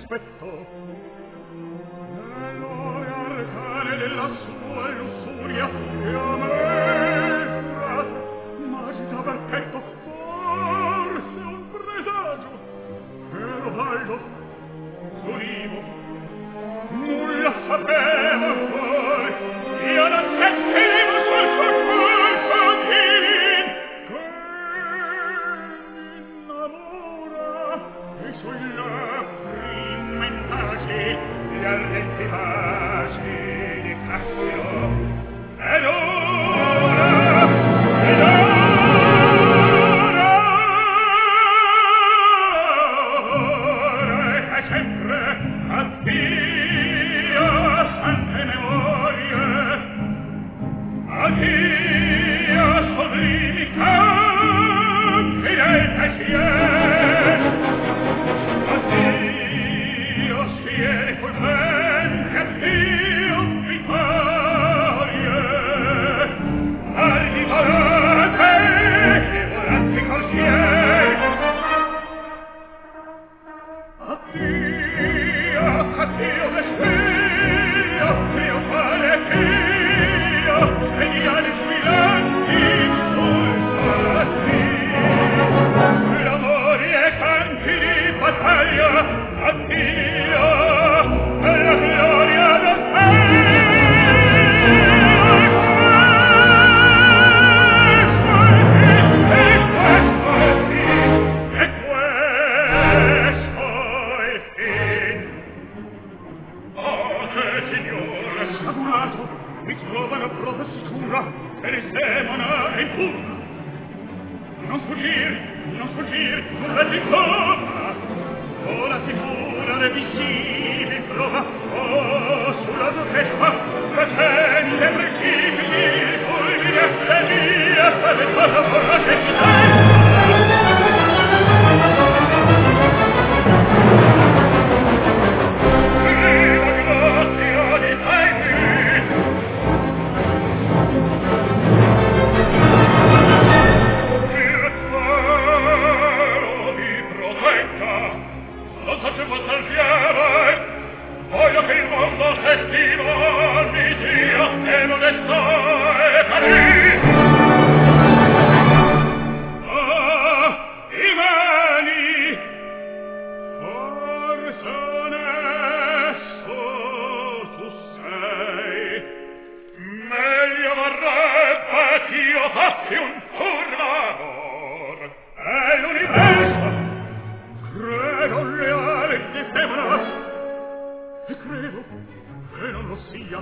dispetto. Nell'ore arcane della sua lussuria che a me m'agita per petto, forse un presagio. Ero baldo, sonivo, nulla sapevo ancora, io non sentivo sul suo corpo divin che m'innamora e sui labbri immentasi gli ardenti baci di Cassio. Ed ora, ed ora, e sempre addio, sante memorie, addio, sublimi campi del pensier, addio, schiere fulmenti, addio, vittorie, ardi volate e volanti corsier. Addio, addio, destino, mio quale Dio, segnali sfilanti sul sottile. L'amore e canti di battaglia, addio, e la gloria del mi trovano prova sicura per il demona e il pur. Non fuggir, nulla di sopra. Sola sicura le vicine prova. Oh, sulla duchessa, facente precipiti, fulmine e via, per cosa vorrà che ci voglio che il mondo festiva mi dia e modestà e carità. I mani forse onesto tu sei, meglio vorrebbe ch'io fossi un furlavor e l'universo credo leale di semana. E credo che non lo sia,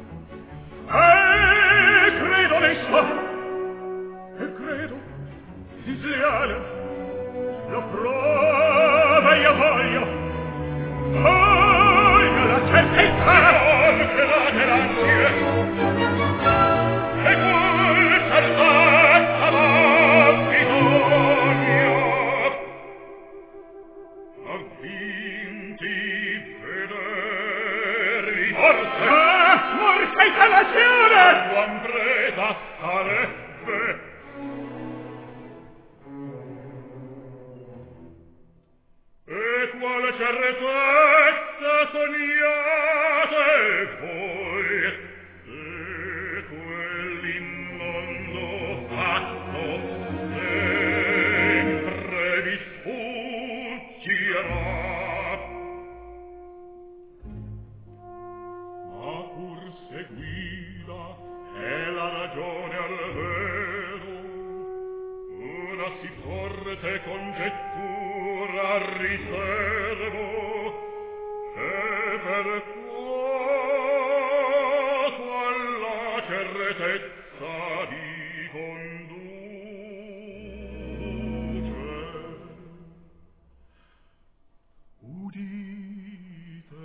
e credo onesto, e credo disleale. Lo prova io voglio la certezza che la garanzia e quel certezza va bisogno a vinti morte installazione buon presa sarebbe e quale certezza sognate voi e quell'immondo fatto sempre vi sfuggirà. Seguida è la ragione al vero, una si forte congettura riservo, e per quanto alla certezza vi conduce. Udite,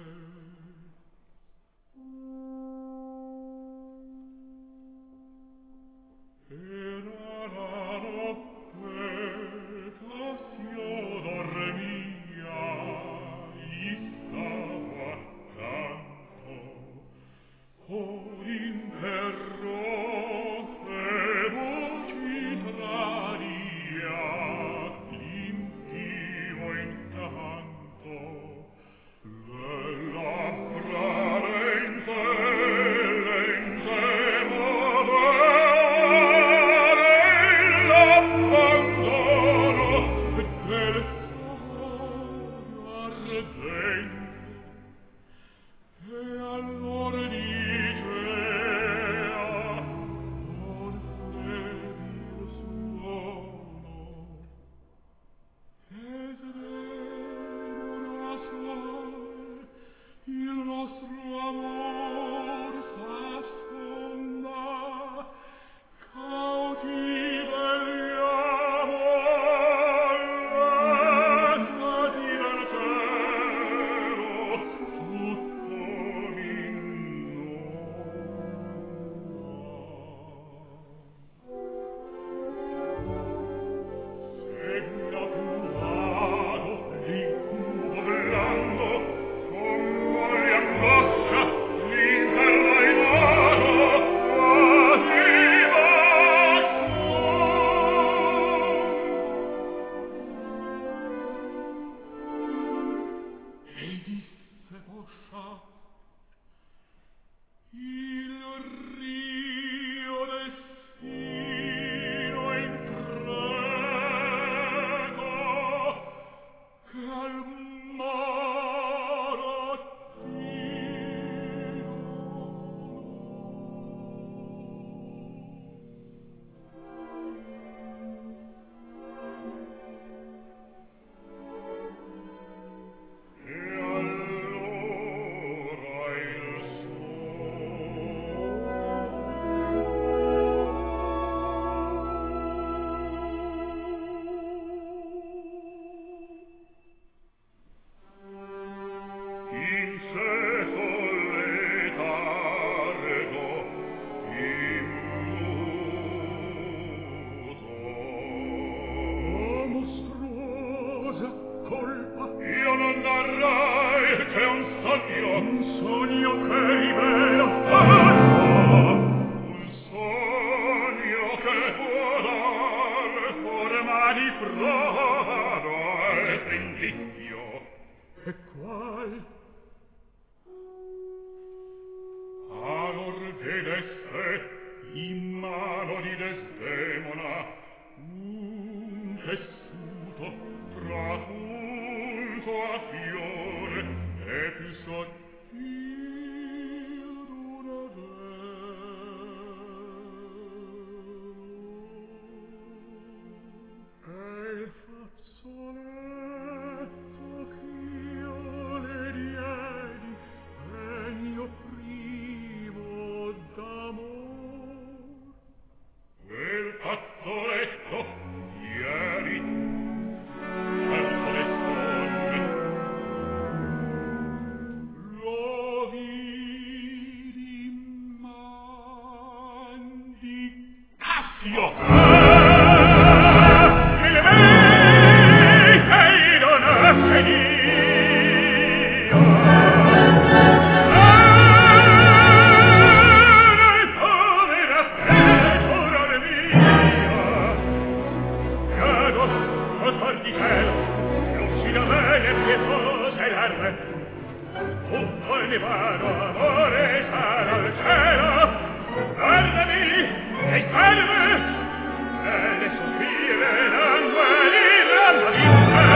era la notte ch'io dormia, gli stavo accanto, con interrotte voci traria, l'infimo incanto. E le soffire, langue, l'iranda di